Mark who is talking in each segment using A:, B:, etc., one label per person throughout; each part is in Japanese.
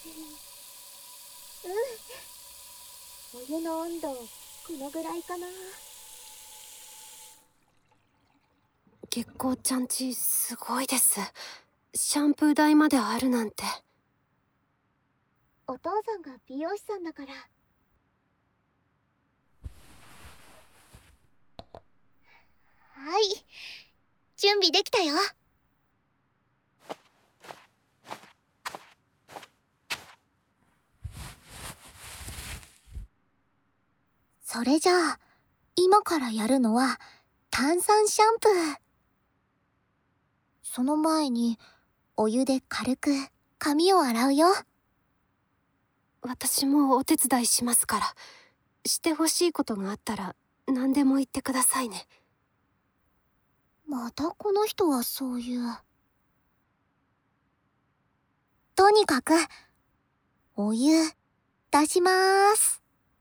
A: うん、お湯の温度このぐらいかな。
B: 月光ちゃんちすごいです。シャンプー台まであるなんて。
A: お父さんが美容師さんだから。はい、準備できたよ。それじゃあ今からやるのは炭酸シャンプー。その前にお湯で軽く髪を洗うよ。
B: 私もお手伝いしますから、してほしいことがあったら何でも言ってくださいね。
A: またこの人はそういう。とにかくお湯出しまーす。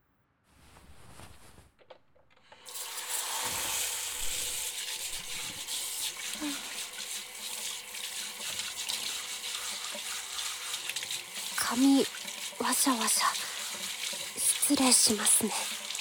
B: 髪わしゃわしゃ失礼しますね。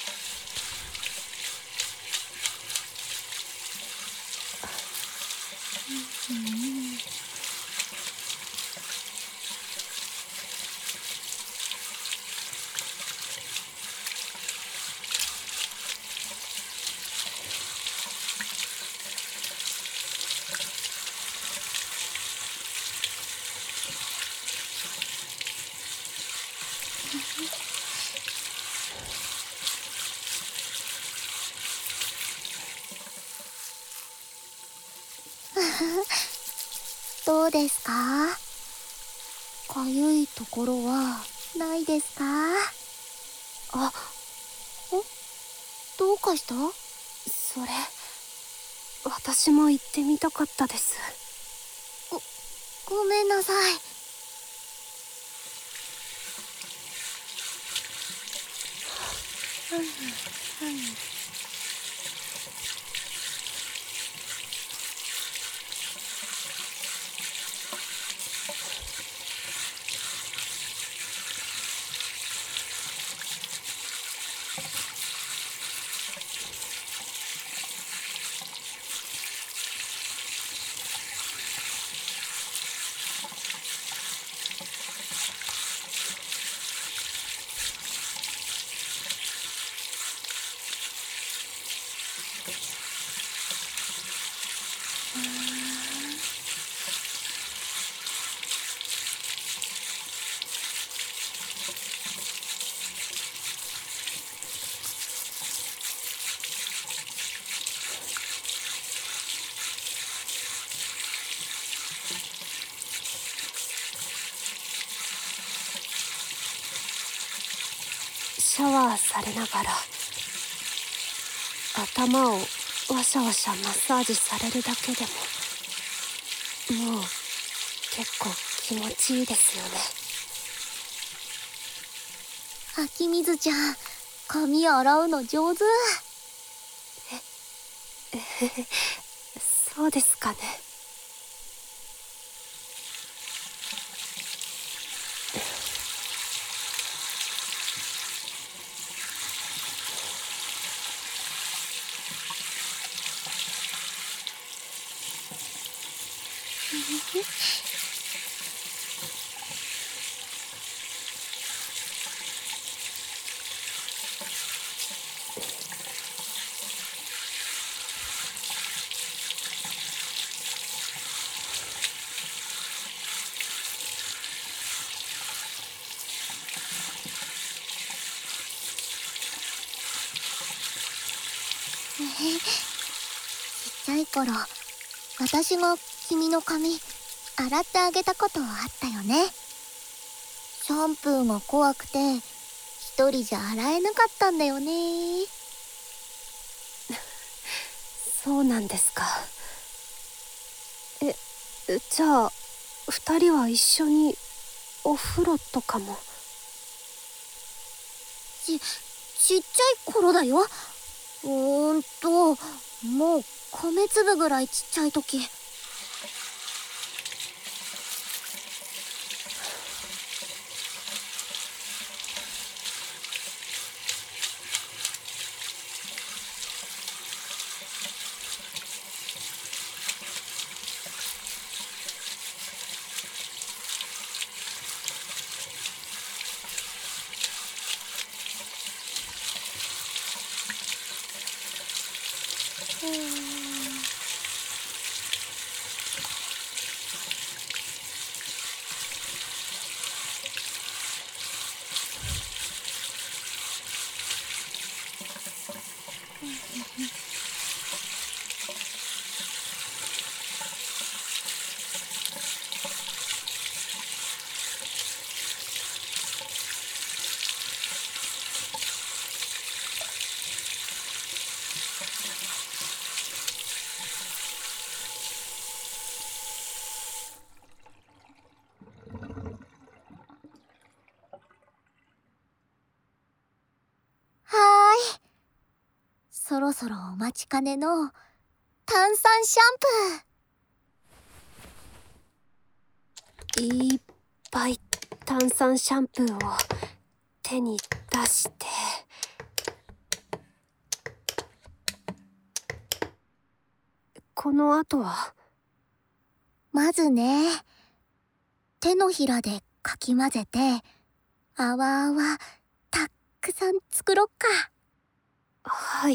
A: どうですか？かゆいところはないですか？
B: あ、
A: どうかした？
B: それ私も言ってみたかったです。
A: ごめんなさい。
B: シャワーされながら頭をわしゃわしゃマッサージされるだけでももう結構気持ちいいですよね。
A: 秋水ちゃん、髪洗うの上手。
B: そうですかね。
A: ちっちゃい頃、私が君の髪洗ってあげたことあったよね。シャンプーが怖くて一人じゃ洗えなかったんだよね。
B: そうなんですか。じゃあ二人は一緒にお風呂とかも。
A: ちっちゃい頃だよ。もう米粒ぐらいちっちゃい時。 そろそろお待ちかねの炭酸シャンプ
B: いっぱい炭酸シャンプーを手に出して、この後は？
A: まずね、手のひらでかき混ぜて泡泡たっくさん作ろっか。
B: はい。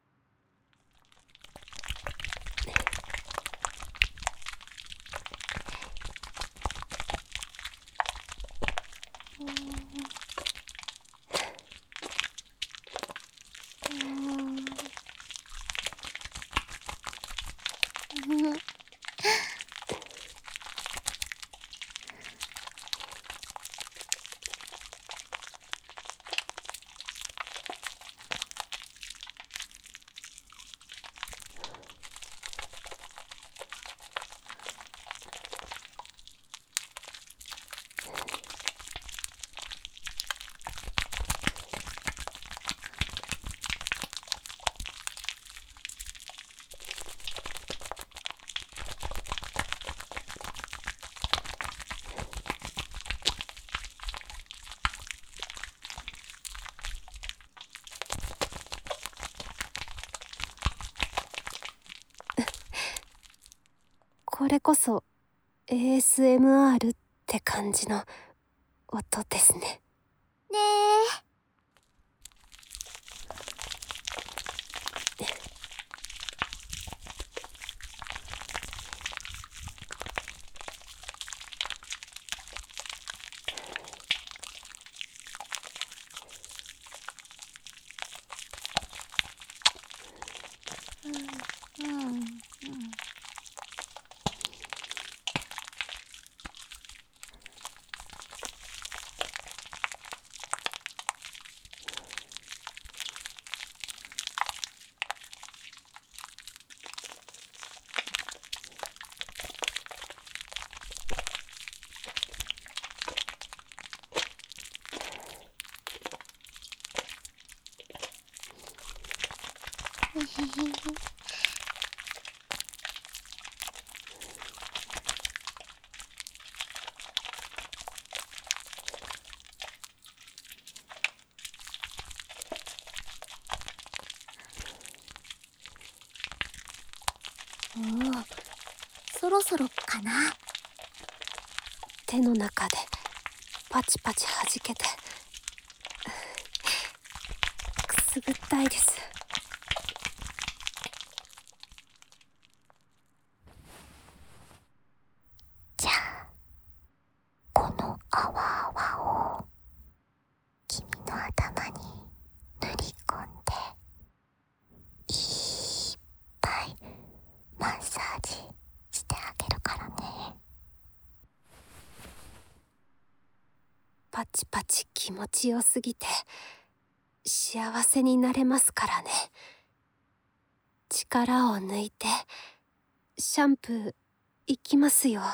B: これこそ ASMR って感じの音ですね。
A: ねもうそろそろかな。
B: 手の中でパチパチ弾けてくすぐったいです。
A: じゃあこの泡泡を君の頭に塗り込んでいっぱいマッサージしてあげるからね。
B: パチパチ気持ちよすぎて幸せになれますからね。力を抜いてシャンプーいきますよ。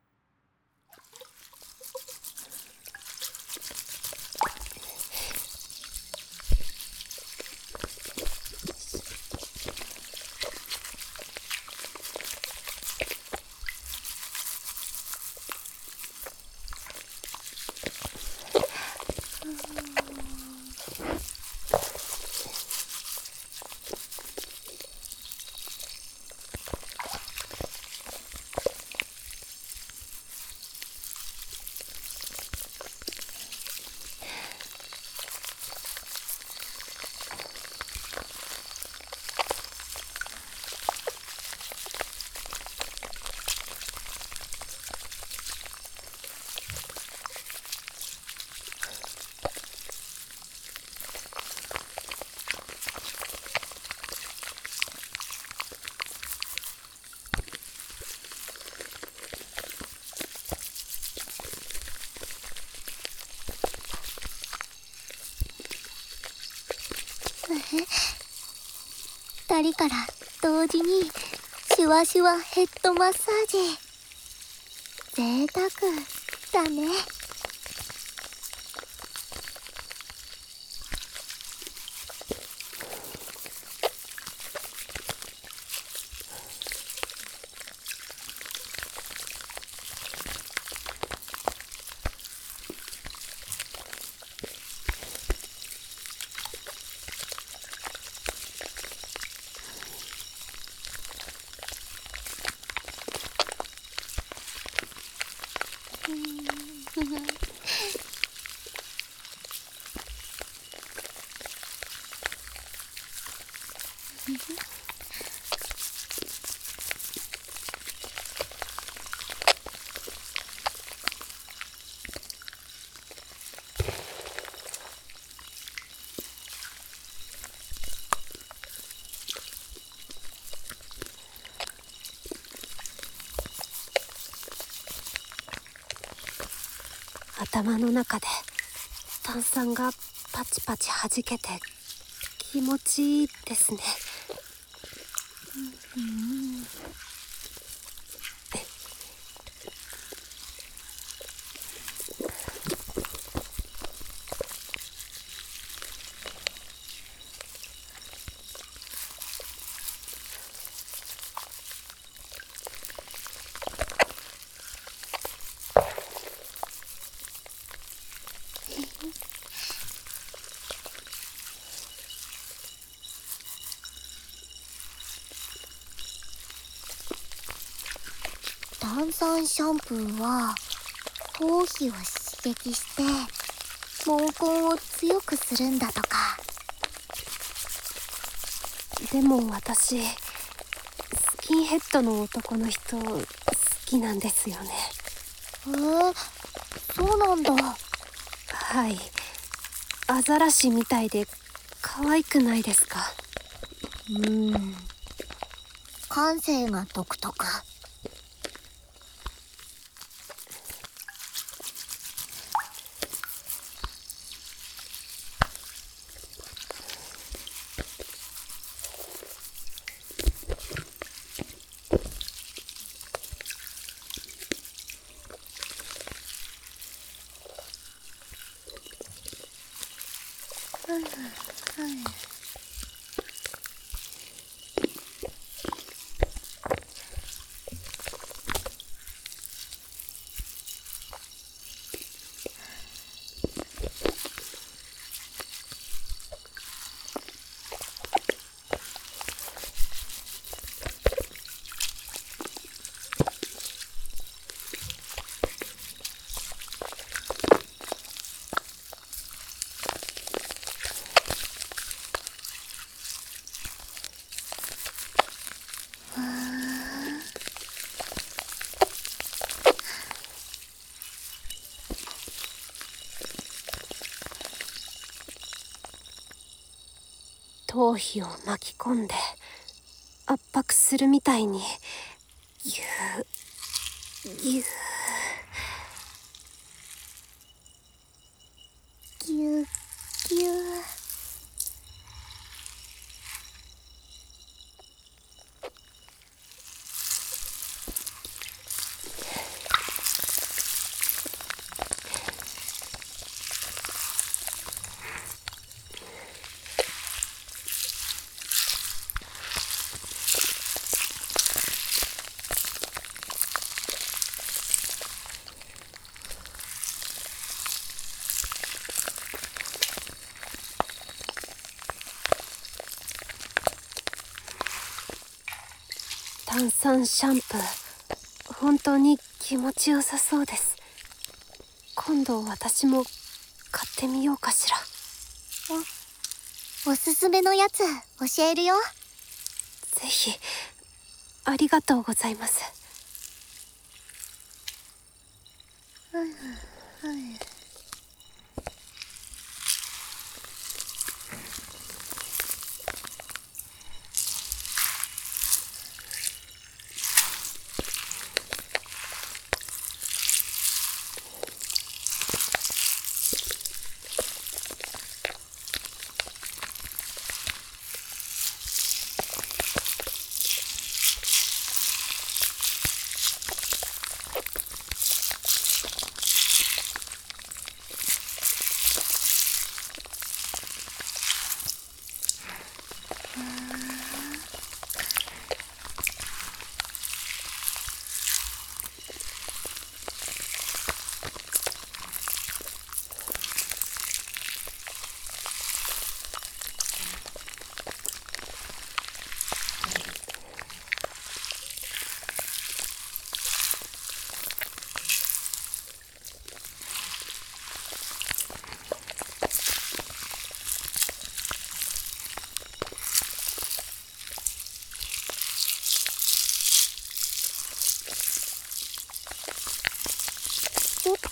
A: 二人から同時にシュワシュワヘッドマッサージ。贅沢だね。
B: 頭の中で炭酸がパチパチ弾けて気持ちいいですね。
A: 炭酸シャンプーは頭皮を刺激して毛根を強くするんだとか。
B: でも私、スキンヘッドの男の人好きなんですよね。
A: そうなんだ。
B: はい。アザラシみたいで可愛くないですか？
A: 感性が独特。
B: 頭皮を巻き込んで圧迫するみたいにぎゅーぎゅー
A: ぎゅうぎゅう。
B: 炭酸シャンプー、本当に気持ちよさそうです。今度私も買ってみようかしら。
A: おすすめのやつ教えるよ。
B: ぜひ、ありがとうございます。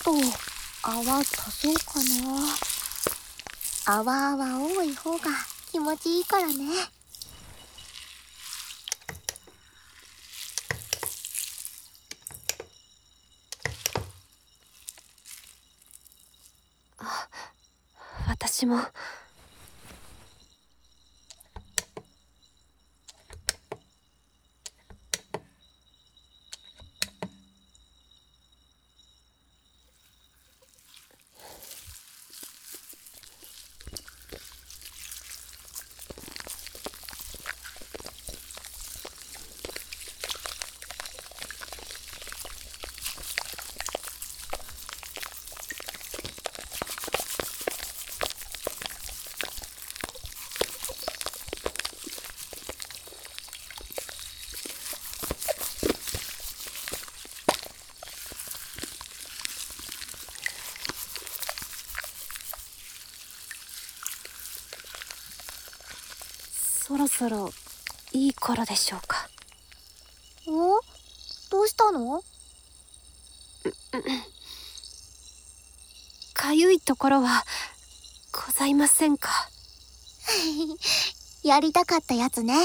A: と泡足そうかな。泡多い方が気持ちいいからね。
B: 私も。そろそろいい頃でしょうか。
A: お？どうしたの？
B: かゆいところはございませんか？
A: やりたかったやつね。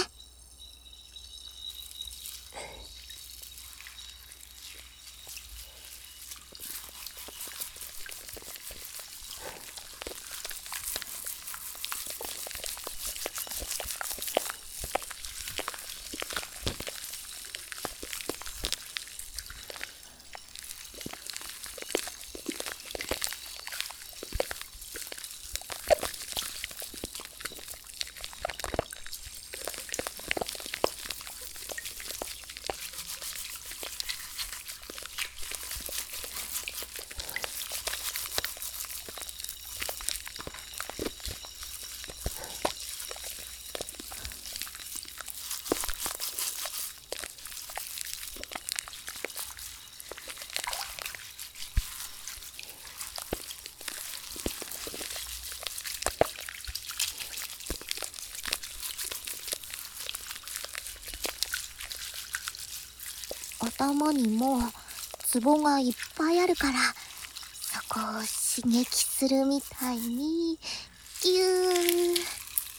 A: 頭にもツボがいっぱいあるから、そこを刺激するみたいにギュー。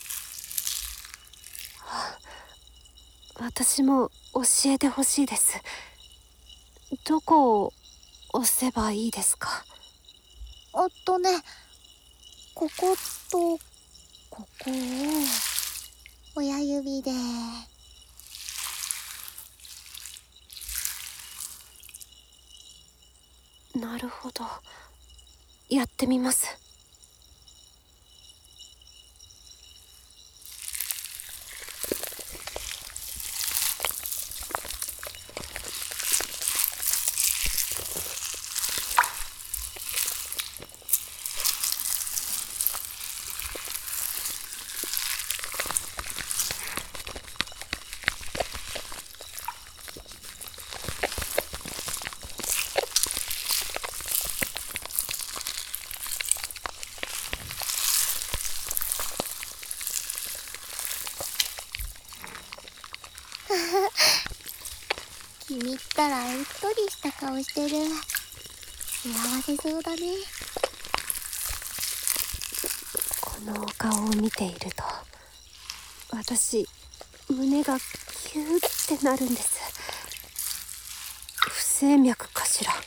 B: 私も教えてほしいです。どこを押せばいいですか？
A: ね、こことここを親指で。
B: なるほど。やってみます。
A: 君ったらうっとりした顔してる。幸せそうだね。
B: このお顔を見ていると、私、胸がキューってなるんです。不整脈かしら。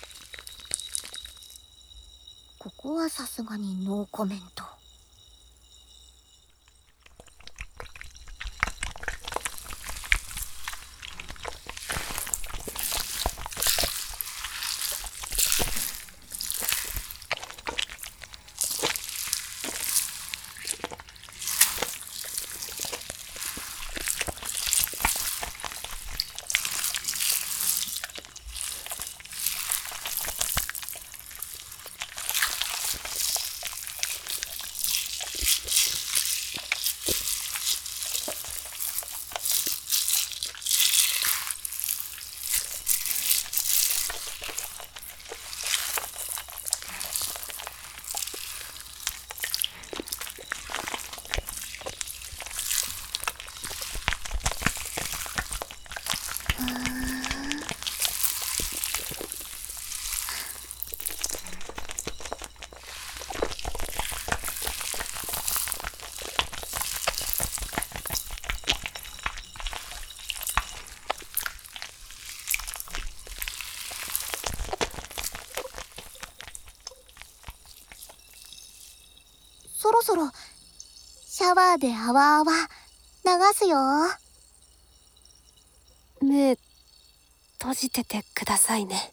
A: ここはさすがにノーコメント。 そろそろシャワーであわあわ流すよ。
B: 目閉じててくださいね。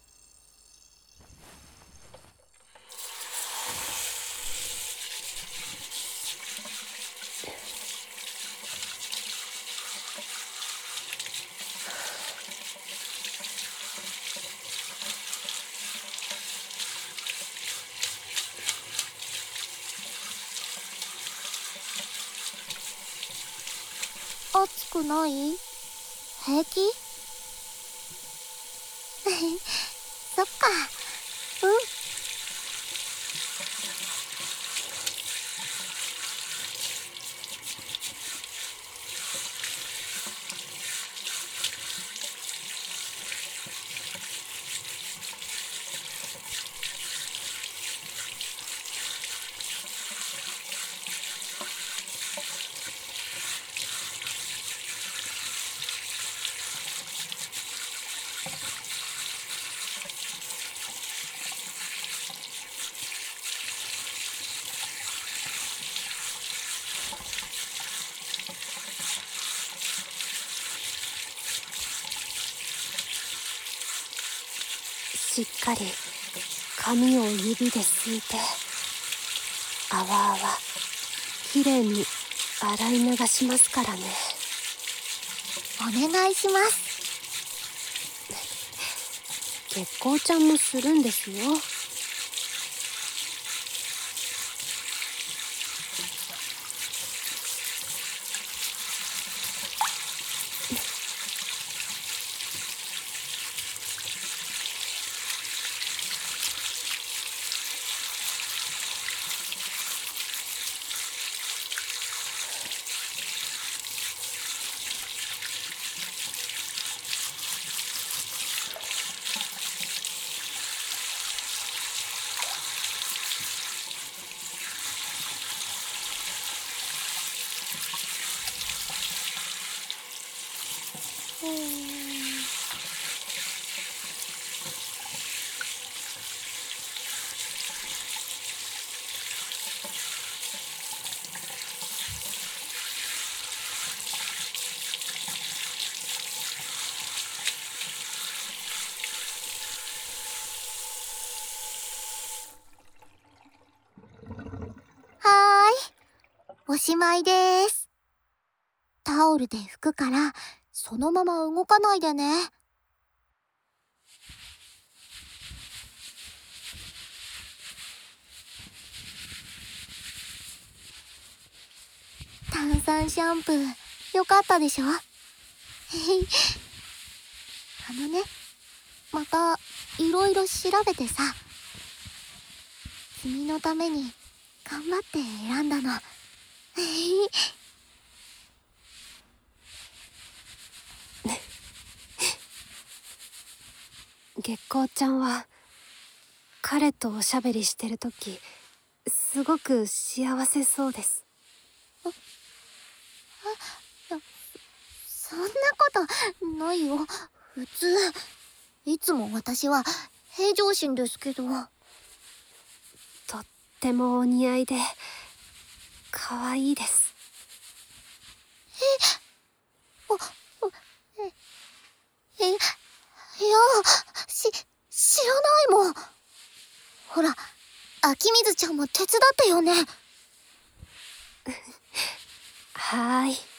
A: 熱くない？平気？そっか。うん。
B: しっかり髪を指で拭いて、あわあわきれいに洗い流しますからね。
A: お願いします。
B: 月光ちゃんもするんですよ。
A: はーい、おしまいです。タオルで拭くからそのまま動かないでね。炭酸シャンプーよかったでしょ？またいろいろ調べてさ、君のために頑張って選んだの。
B: 月光ちゃんは彼とおしゃべりしてるときすごく幸せそうです。
A: そんなことないよ。普通。いつも私は平常心ですけど。
B: とってもお似合いで可愛いです。
A: いや、知らないもん。ほら、秋水ちゃんも手伝ってよね。
B: はーい。